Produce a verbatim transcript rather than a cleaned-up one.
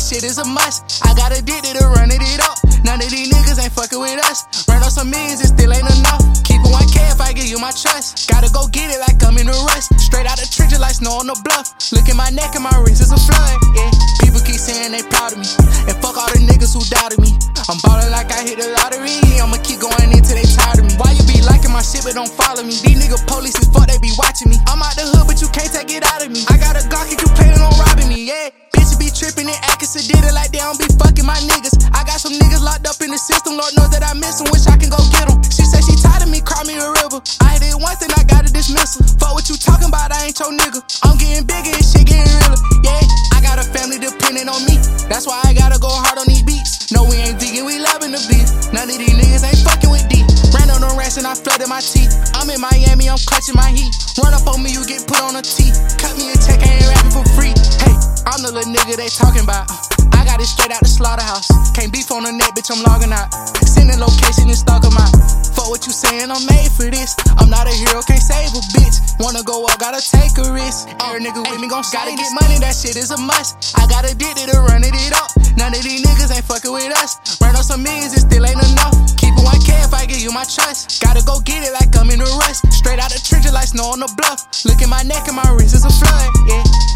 shit is a must. I got addicted to running it up. None of these niggas ain't fucking with us. Run up some millions, it still ain't enough. Keep it one K if I give you my trust. Gotta go get it like I'm in a rush. Straight out the trenches like snow on the bluff. Look at my neck and my wrist is a flood, yeah. People keep saying they proud of me, and fuck all the niggas who doubted me. I'm ballin' like I hit the lottery. I'ma keep going until they tired of me. Why you be liking my shit but don't follow me? These niggas police as fuck, they be watching me. I'm out the hood but you can't take it out of me. I got a Glock if you planning on robbing me, yeah. Bitches be trippin' and actin' sedated like they don't be fucking my niggas. I got some niggas locked up in the system, Lord knows that I miss them, wish I can go get them. She said she tired of me, cry me a river. I hit it once and I got a dismissal. Fuck what you talking about, I ain't your nigga. I'm getting bigger and shit getting realer, yeah. I got a family depending on me, that's why I gotta go hard on these beats. No, we ain't vegan, we loving the beef. None of these niggas ain't fucking with D. Ran on the racks and I flooded my teeth. I'm in Miami, I'm clutching my heat. Run up on me, you get put on a T. Cut me a check, I ain't rapping for free. Hey, I'm the little nigga they talking about. I got it straight out the slaughterhouse. Can't beef on the net, bitch, I'm logging out. Sending location and stalk 'em out. Fuck what you saying, I'm made for this. I'm not a hero, can't save a bitch. Wanna go up, gotta take a risk. Every nigga with me gon' gotta get money, that shit is a must. I got addicted to running it up. None of these niggas ain't fucking with us. Run up some millions, it still ain't enough. Keep it one K if I give you my trust. Gotta go get it like I'm in a rush. Straight out the trenches like snow on the bluff. Look at my neck and my wrist is a flood, yeah.